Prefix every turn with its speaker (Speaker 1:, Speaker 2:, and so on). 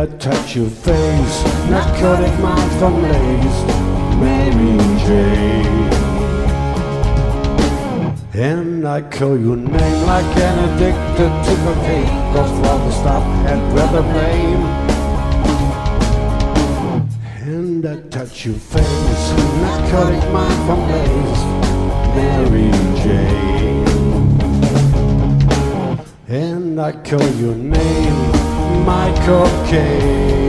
Speaker 1: I touch your face, narcotic mind from Lace, Mary Jane. And I call your name like an addicted to cocaine, cause for the stuff I'd rather blame. And I touch your face, narcotic mind from Lace, Mary Jane. And I call your name, my cocaine.